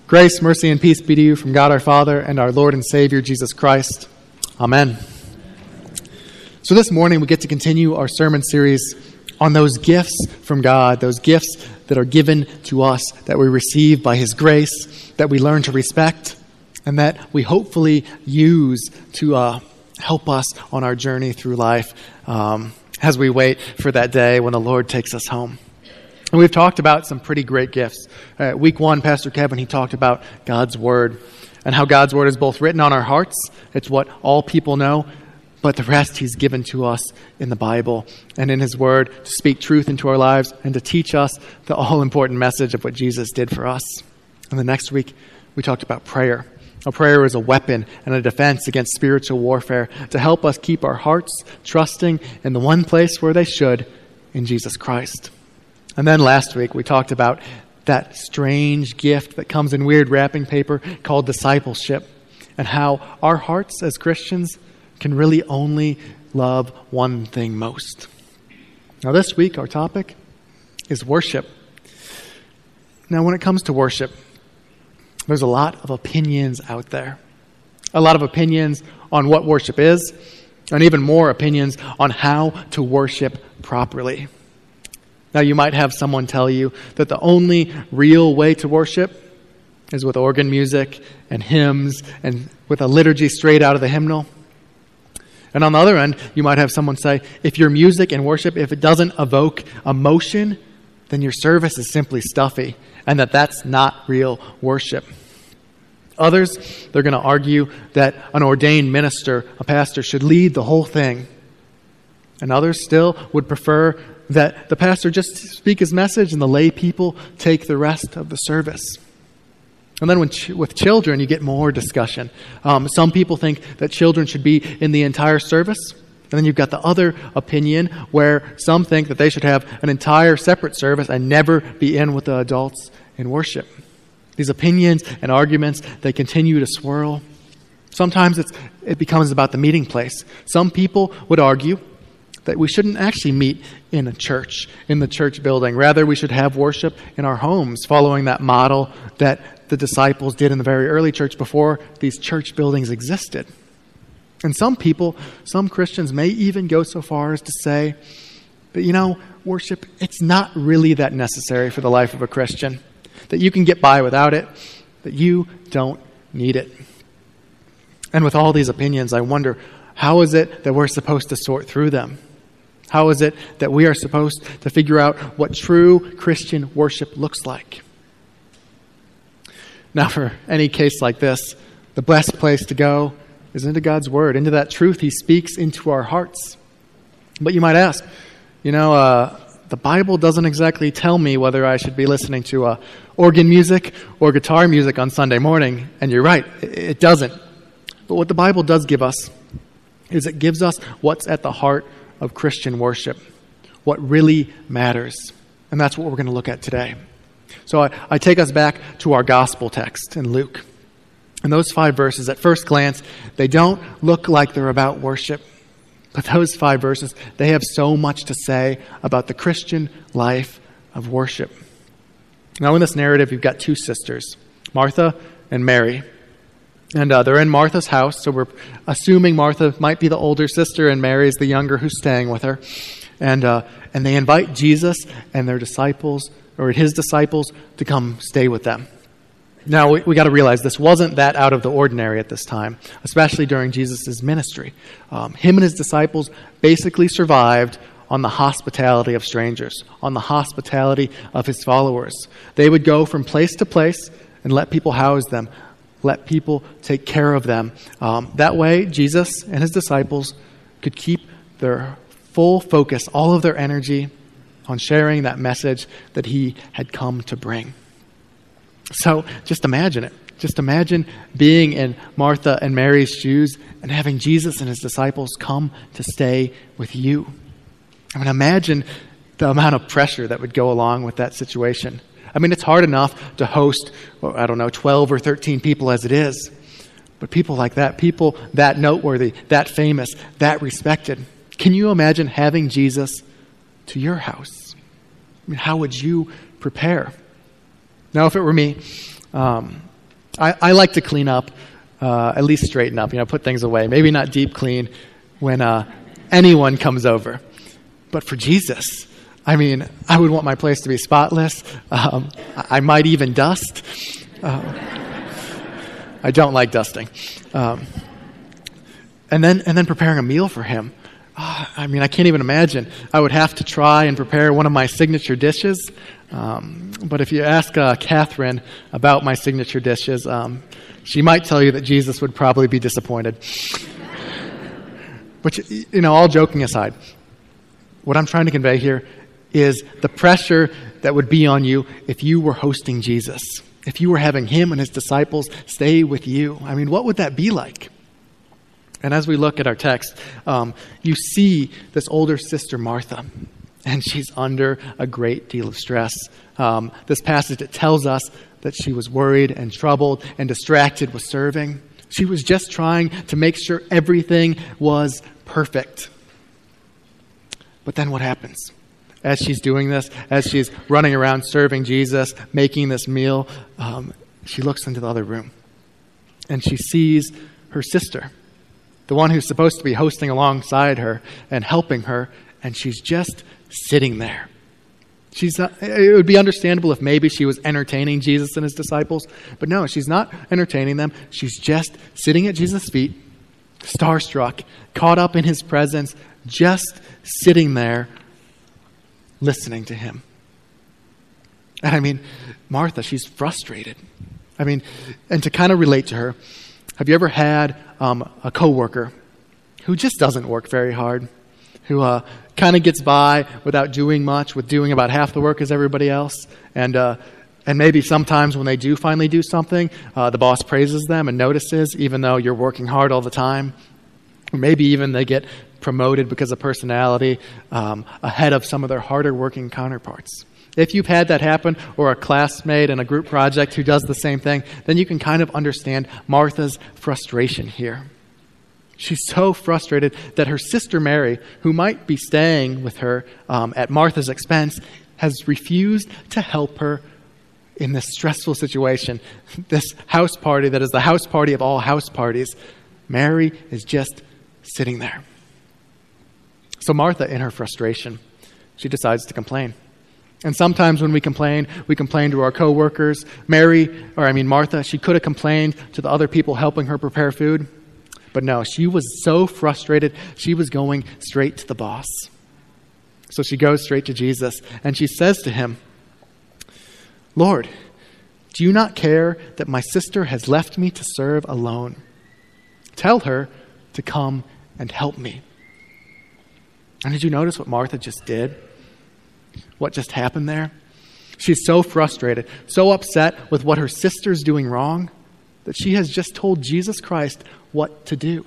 Grace, mercy, and peace be to you from God our Father and our Lord and Savior, Jesus Christ. Amen. So this morning we get to continue our sermon series on those gifts from God, those gifts that are given to us, that we receive by His grace, that we learn to respect, and that we hopefully use to help us on our journey through life as we wait for that day when the Lord takes us home. And we've talked about some pretty great gifts. Week 1, Pastor Kevin, he talked about God's Word and how God's Word is both written on our hearts, it's what all people know, but the rest He's given to us in the Bible and in His Word to speak truth into our lives and to teach us the all-important message of what Jesus did for us. And the next week, we talked about prayer. A prayer is a weapon and a defense against spiritual warfare to help us keep our hearts trusting in the one place where they should, in Jesus Christ. And then last week, we talked about that strange gift that comes in weird wrapping paper called discipleship, and how our hearts as Christians can really only love one thing most. Now this week, our topic is worship. Now when it comes to worship, there's a lot of opinions out there. A lot of opinions on what worship is, and even more opinions on how to worship properly. Now you might have someone tell you that the only real way to worship is with organ music and hymns and with a liturgy straight out of the hymnal. And on the other end, you might have someone say, if your music and worship, if it doesn't evoke emotion, then your service is simply stuffy, and that's not real worship. Others, they're going to argue that an ordained minister, a pastor, should lead the whole thing. And others still would prefer that the pastor just speak his message and the lay people take the rest of the service. And then with children, you get more discussion. Some people think that children should be in the entire service. And then you've got the other opinion where some think that they should have an entire separate service and never be in with the adults in worship. These opinions and arguments, they continue to swirl. Sometimes it becomes about the meeting place. Some people would argue that we shouldn't actually meet in a church, in the church building. Rather, we should have worship in our homes, following that model that the disciples did in the very early church before these church buildings existed. And some people, some Christians may even go so far as to say that, worship, it's not really that necessary for the life of a Christian, that you can get by without it, that you don't need it. And with all these opinions, I wonder, how is it that we're supposed to sort through them? How is it that we are supposed to figure out what true Christian worship looks like? Now, for any case like this, the best place to go is into God's Word, into that truth He speaks into our hearts. But you might ask, the Bible doesn't exactly tell me whether I should be listening to organ music or guitar music on Sunday morning. And you're right, it doesn't. But what the Bible does give us is it gives us what's at the heart of Christian worship, what really matters. And that's what we're going to look at today. So I take us back to our gospel text in Luke. And those 5 verses, at first glance, they don't look like they're about worship. But those 5 verses, they have so much to say about the Christian life of worship. Now in this narrative, you've got 2 sisters, Martha and Mary. And they're in Martha's house, so we're assuming Martha might be the older sister and Mary is the younger who's staying with her. And they invite Jesus and their disciples, or his disciples, to come stay with them. Now, we got to realize this wasn't that out of the ordinary at this time, especially during Jesus' ministry. Him and his disciples basically survived on the hospitality of strangers, on the hospitality of his followers. They would go from place to place and let people house them, let people take care of them. That way, Jesus and his disciples could keep their full focus, all of their energy on sharing that message that he had come to bring. So just imagine it. Just imagine being in Martha and Mary's shoes and having Jesus and his disciples come to stay with you. I mean, imagine the amount of pressure that would go along with that situation. I mean, it's hard enough to host, 12 or 13 people as it is. But people like that, people that noteworthy, that famous, that respected. Can you imagine having Jesus to your house? I mean, how would you prepare? Now, if it were me, I like to clean up, at least straighten up, put things away. Maybe not deep clean when anyone comes over. But for Jesus, I would want my place to be spotless. I might even dust. I don't like dusting. And then preparing a meal for him. I can't even imagine. I would have to try and prepare one of my signature dishes. But if you ask Catherine about my signature dishes, she might tell you that Jesus would probably be disappointed. But, all joking aside, what I'm trying to convey here is the pressure that would be on you if you were hosting Jesus, if you were having him and his disciples stay with you. What would that be like? And as we look at our text, you see this older sister, Martha, and she's under a great deal of stress. This passage, it tells us that she was worried and troubled and distracted with serving. She was just trying to make sure everything was perfect. But then what happens? As she's doing this, as she's running around serving Jesus, making this meal, she looks into the other room. And she sees her sister, the one who's supposed to be hosting alongside her and helping her, and she's just sitting there. It would be understandable if maybe she was entertaining Jesus and his disciples, but no, she's not entertaining them. She's just sitting at Jesus' feet, starstruck, caught up in his presence, just sitting there, listening to him. And Martha, she's frustrated. And to kind of relate to her, have you ever had a coworker who just doesn't work very hard, who kind of gets by without doing much, with doing about half the work as everybody else, and maybe sometimes when they do finally do something, the boss praises them and notices, even though you're working hard all the time. Or maybe even they get promoted because of personality ahead of some of their harder working counterparts. If you've had that happen, or a classmate in a group project who does the same thing, then you can kind of understand Martha's frustration here. She's so frustrated that her sister Mary, who might be staying with her at Martha's expense, has refused to help her in this stressful situation, this house party that is the house party of all house parties. Mary is just sitting there. So Martha, in her frustration, she decides to complain. And sometimes when we complain to our coworkers. Martha, she could have complained to the other people helping her prepare food. But no, she was so frustrated, she was going straight to the boss. So she goes straight to Jesus, and she says to him, "Lord, do you not care that my sister has left me to serve alone? Tell her to come and help me." And did you notice what Martha just did? What just happened there? She's so frustrated, so upset with what her sister's doing wrong, that she has just told Jesus Christ what to do.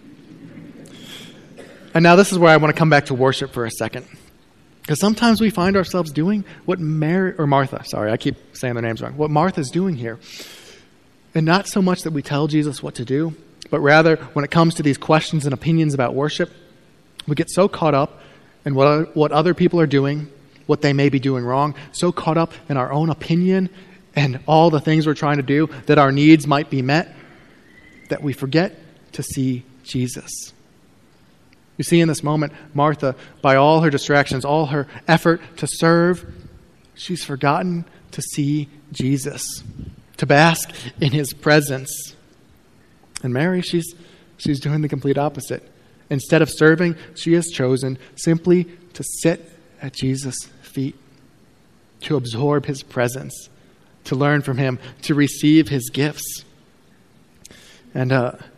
And now this is where I want to come back to worship for a second. Because sometimes we find ourselves doing what Martha, I keep saying their names wrong, what Martha's doing here. And not so much that we tell Jesus what to do, but rather when it comes to these questions and opinions about worship, we get so caught up in what other people are doing, what they may be doing wrong, so caught up in our own opinion and all the things we're trying to do that our needs might be met, that we forget to see Jesus. You see, in this moment, Martha, by all her distractions, all her effort to serve, she's forgotten to see Jesus, to bask in his presence. And Mary, she's doing the complete opposite. Instead of serving, she has chosen simply to sit at Jesus' feet, to absorb his presence, to learn from him, to receive his gifts. And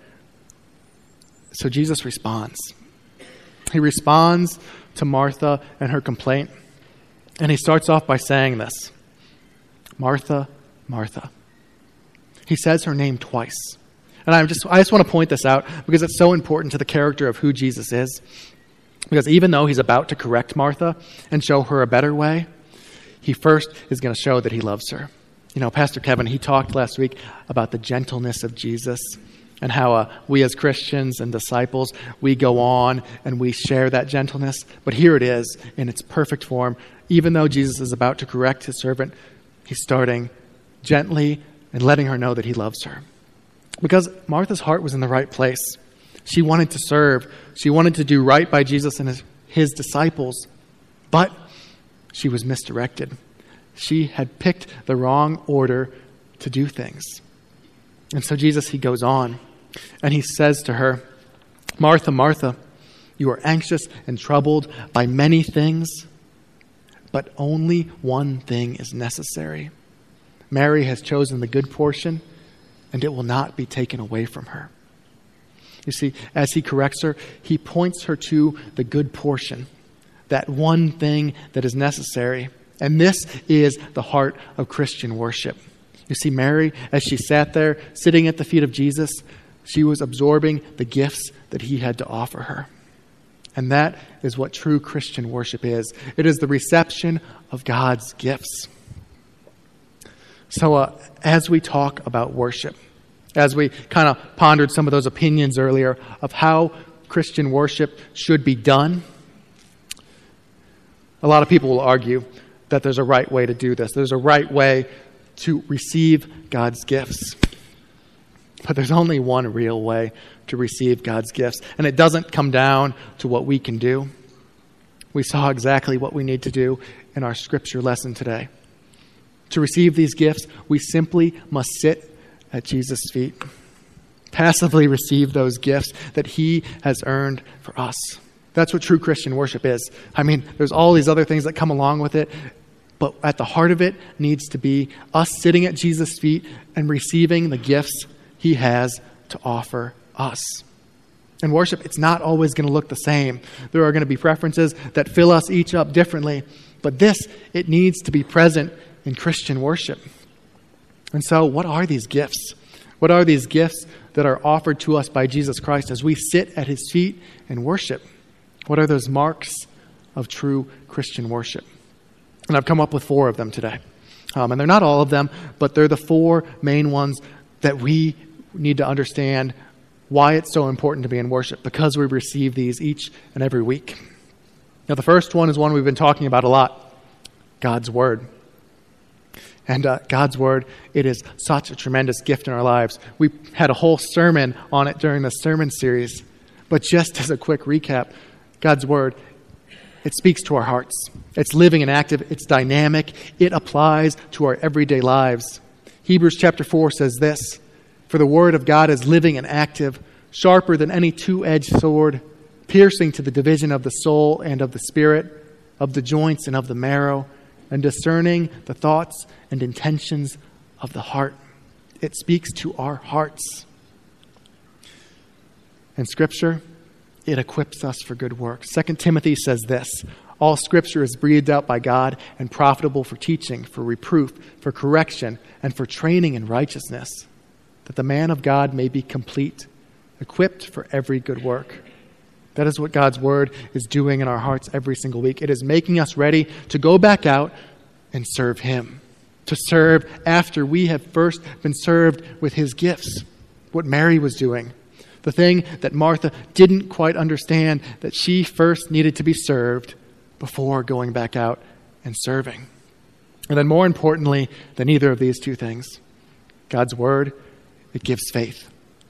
so Jesus responds. He responds to Martha and her complaint. And he starts off by saying this, "Martha, Martha." He says her name twice. And I just want to point this out because it's so important to the character of who Jesus is. Because even though he's about to correct Martha and show her a better way, he first is going to show that he loves her. Pastor Kevin, he talked last week about the gentleness of Jesus and how we as Christians and disciples, we go on and we share that gentleness. But here it is in its perfect form. Even though Jesus is about to correct his servant, he's starting gently and letting her know that he loves her. Because Martha's heart was in the right place. She wanted to serve. She wanted to do right by Jesus and his disciples. But she was misdirected. She had picked the wrong order to do things. And so Jesus, he goes on and he says to her, Martha, Martha, you are anxious and troubled by many things, but only one thing is necessary. Mary has chosen the good portion, and it will not be taken away from her. You see, as he corrects her, he points her to the good portion, that one thing that is necessary. And this is the heart of Christian worship. You see, Mary, as she sat there, sitting at the feet of Jesus, she was absorbing the gifts that he had to offer her. And that is what true Christian worship is. It is the reception of God's gifts. So as we talk about worship, as we kind of pondered some of those opinions earlier of how Christian worship should be done, a lot of people will argue that there's a right way to do this. There's a right way to receive God's gifts. But there's only one real way to receive God's gifts. And it doesn't come down to what we can do. We saw exactly what we need to do in our scripture lesson today. To receive these gifts, we simply must sit at Jesus' feet. Passively receive those gifts that he has earned for us. That's what true Christian worship is. I mean, there's all these other things that come along with it, but at the heart of it needs to be us sitting at Jesus' feet and receiving the gifts he has to offer us. In worship, it's not always going to look the same. There are going to be preferences that fill us each up differently, but it needs to be present in Christian worship. And so, what are these gifts? What are these gifts that are offered to us by Jesus Christ as we sit at his feet and worship? What are those marks of true Christian worship? And I've come up with 4 of them today. And they're not all of them, but they're the 4 main ones that we need to understand why it's so important to be in worship, because we receive these each and every week. Now, the first one is one we've been talking about a lot, God's Word. And God's Word, it is such a tremendous gift in our lives. We had a whole sermon on it during the sermon series. But just as a quick recap, God's Word, it speaks to our hearts. It's living and active. It's dynamic. It applies to our everyday lives. Hebrews chapter 4 says this, "For the Word of God is living and active, sharper than any two-edged sword, piercing to the division of the soul and of the spirit, of the joints and of the marrow, and discerning the thoughts and intentions of the heart." It speaks to our hearts. And Scripture, it equips us for good works. 2 Timothy says this, "All Scripture is breathed out by God and profitable for teaching, for reproof, for correction, and for training in righteousness, that the man of God may be complete, equipped for every good work." That is what God's Word is doing in our hearts every single week. It is making us ready to go back out and serve him, to serve after we have first been served with his gifts, what Mary was doing. The thing that Martha didn't quite understand, that she first needed to be served before going back out and serving. And then more importantly than either of these two things, God's Word, it gives faith.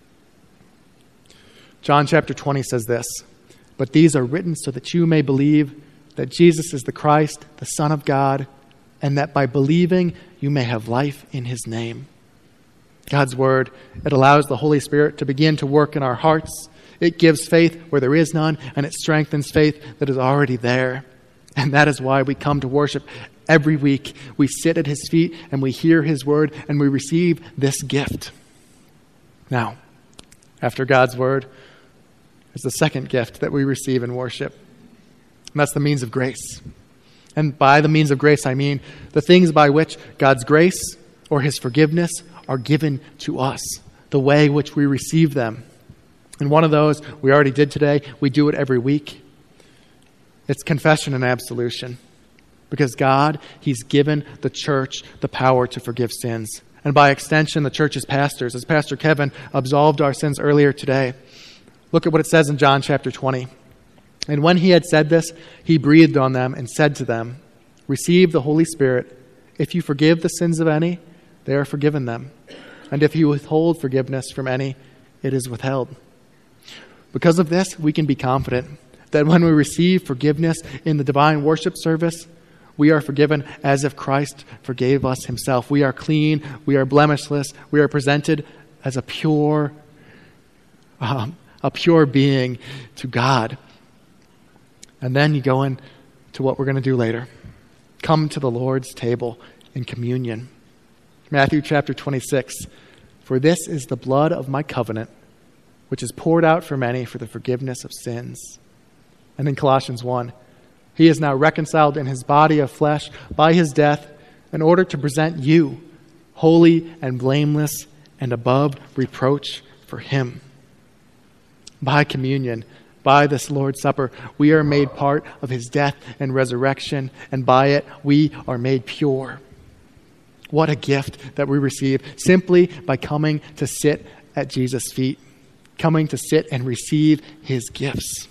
John chapter 20 says this, "But these are written so that you may believe that Jesus is the Christ, the Son of God, and that by believing you may have life in his name." God's Word, it allows the Holy Spirit to begin to work in our hearts. It gives faith where there is none, and it strengthens faith that is already there. And that is why we come to worship every week. We sit at his feet and we hear his Word and we receive this gift. Now, after God's Word is the second gift that we receive in worship. And that's the means of grace. And by the means of grace, I mean the things by which God's grace or his forgiveness are given to us, the way in which we receive them. And one of those we already did today. We do it every week. It's confession and absolution. Because God, he's given the church the power to forgive sins. And by extension, the church's pastors, as Pastor Kevin absolved our sins earlier today. Look at what it says in John chapter 20. "And when he had said this, he breathed on them and said to them, 'Receive the Holy Spirit. If you forgive the sins of any, they are forgiven them. And if you withhold forgiveness from any, it is withheld. Because of this, we can be confident that when we receive forgiveness in the divine worship service, we are forgiven as if Christ forgave us himself. We are clean, we are blemishless, we are presented as a pure being to God. And then you go into what we're going to do later. Come to the Lord's table in communion. Matthew chapter 26. For this is the blood of my covenant, which is poured out for many for the forgiveness of sins. And in Colossians 1, he is now reconciled in his body of flesh by his death in order to present you holy and blameless and above reproach for him. By communion, by this Lord's Supper, we are made part of his death and resurrection, and by it we are made pure. What a gift that we receive simply by coming to sit at Jesus' feet, coming to sit and receive his gifts.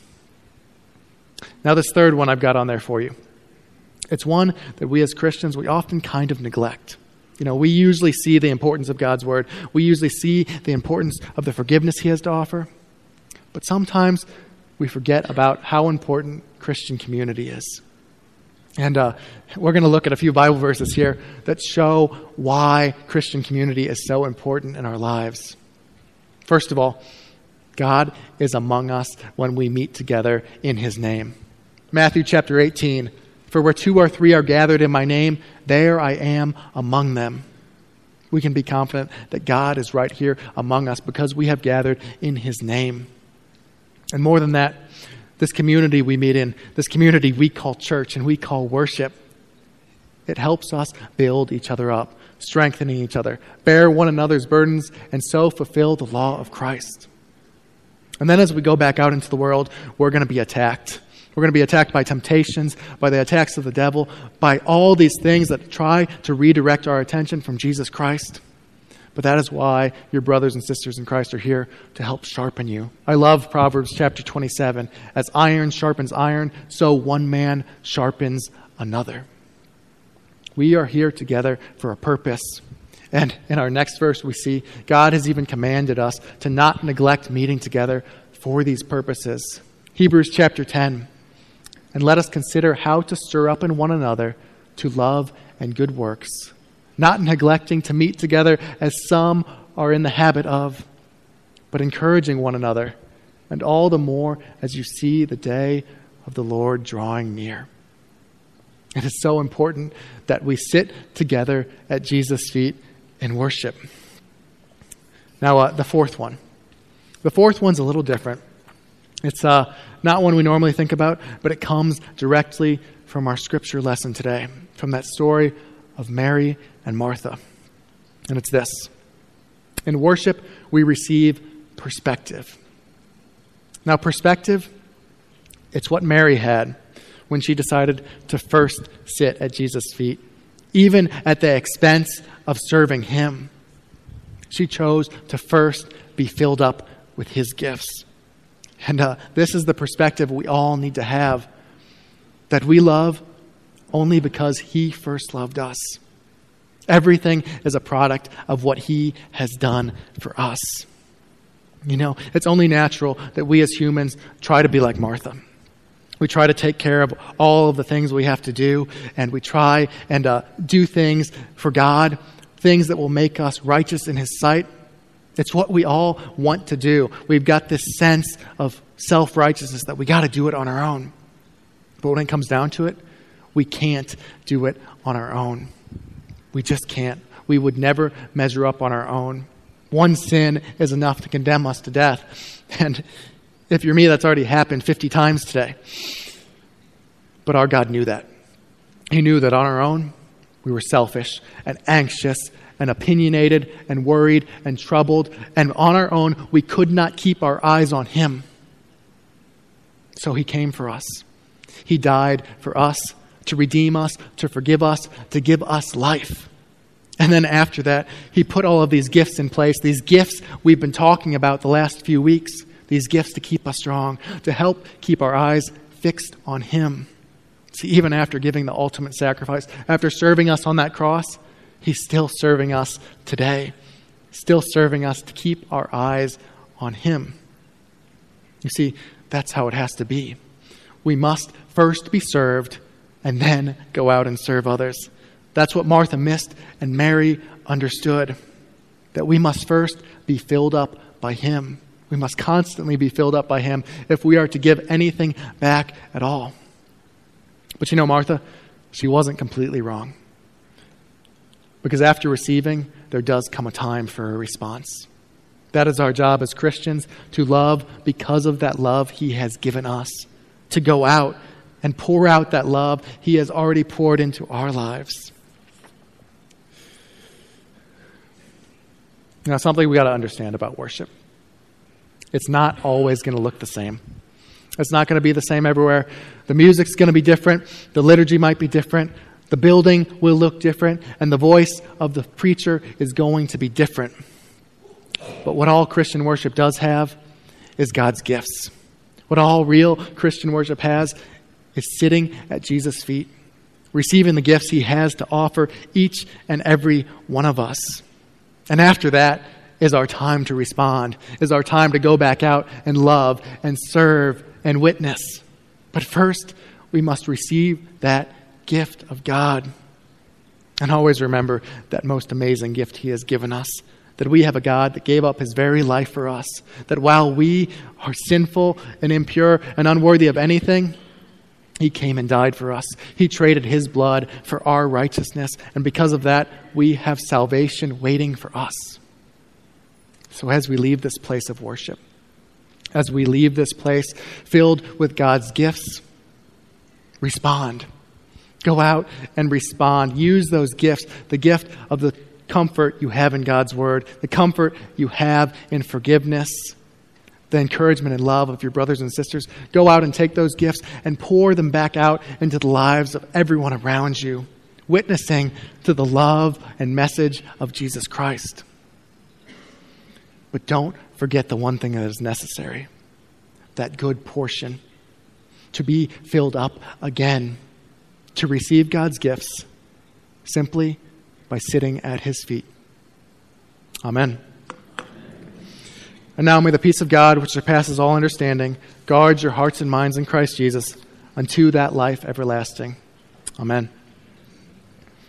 Now this third one I've got on there for you. It's one that we as Christians, we often kind of neglect. We usually see the importance of God's word. We usually see the importance of the forgiveness he has to offer. But sometimes we forget about how important Christian community is. And we're going to look at a few Bible verses here that show why Christian community is so important in our lives. First of all, God is among us when we meet together in his name. Matthew chapter 18, for where 2 or 3 are gathered in my name, there I am among them. We can be confident that God is right here among us because we have gathered in his name. And more than that, this community we meet in, this community we call church and we call worship, it helps us build each other up, strengthening each other, bear one another's burdens, and so fulfill the law of Christ. And then as we go back out into the world, we're going to be attacked. We're going to be attacked by temptations, by the attacks of the devil, by all these things that try to redirect our attention from Jesus Christ. But that is why your brothers and sisters in Christ are here to help sharpen you. I love Proverbs chapter 27. As iron sharpens iron, so one man sharpens another. We are here together for a purpose. And in our next verse, we see God has even commanded us to not neglect meeting together for these purposes. Hebrews chapter 10. And let us consider how to stir up in one another to love and good works, not neglecting to meet together as some are in the habit of, but encouraging one another, and all the more as you see the day of the Lord drawing near. It is so important that we sit together at Jesus' feet in worship. Now, the fourth one. The fourth one's a little different. It's not one we normally think about, but it comes directly from our scripture lesson today, from that story of Mary and Martha. And it's this. In worship, we receive perspective. Now, perspective, it's what Mary had when she decided to first sit at Jesus' feet, even at the expense of serving him. She chose to first be filled up with his gifts. And this is the perspective we all need to have, that we love only because he first loved us. Everything is a product of what he has done for us. It's only natural that we as humans try to be like Martha. We try to take care of all of the things we have to do, and we try and do things for God, things that will make us righteous in his sight. It's what we all want to do. We've got this sense of self-righteousness that we got to do it on our own. But when it comes down to it, we can't do it on our own. We just can't. We would never measure up on our own. One sin is enough to condemn us to death. And if you're me, that's already happened 50 times today. But our God knew that. He knew that on our own, we were selfish and anxious and opinionated and worried and troubled. And on our own, we could not keep our eyes on him. So he came for us. He died for us, to redeem us, to forgive us, to give us life. And then after that, he put all of these gifts in place, these gifts we've been talking about the last few weeks, these gifts to keep us strong, to help keep our eyes fixed on him. See, even after giving the ultimate sacrifice, after serving us on that cross, He's still serving us today, still serving us to keep our eyes on him. You see, that's how it has to be. We must first be served and then go out and serve others. That's what Martha missed and Mary understood, that we must first be filled up by him. We must constantly be filled up by him if we are to give anything back at all. But Martha, she wasn't completely wrong. Because after receiving, there does come a time for a response. That is our job as Christians, to love because of that love he has given us, to go out and pour out that love he has already poured into our lives. Now, something we got to understand about worship. It's not always going to look the same. It's not going to be the same everywhere. The music's going to be different. The liturgy might be different. The building will look different. And the voice of the preacher is going to be different. But what all Christian worship does have is God's gifts. What all real Christian worship has is sitting at Jesus' feet, receiving the gifts he has to offer each and every one of us. And after that is our time to respond, is our time to go back out and love and serve and witness. But first, we must receive that gift of God. And always remember that most amazing gift he has given us, that we have a God that gave up his very life for us, that while we are sinful and impure and unworthy of anything, he came and died for us. He traded his blood for our righteousness. And because of that, we have salvation waiting for us. So as we leave this place of worship, as we leave this place filled with God's gifts, respond. Go out and respond. Use those gifts, the gift of the comfort you have in God's word, the comfort you have in forgiveness, the encouragement and love of your brothers and sisters. Go out and take those gifts and pour them back out into the lives of everyone around you, witnessing to the love and message of Jesus Christ. But don't forget the one thing that is necessary, that good portion, to be filled up again, to receive God's gifts simply by sitting at his feet. Amen. And now may the peace of God, which surpasses all understanding, guard your hearts and minds in Christ Jesus unto that life everlasting. Amen.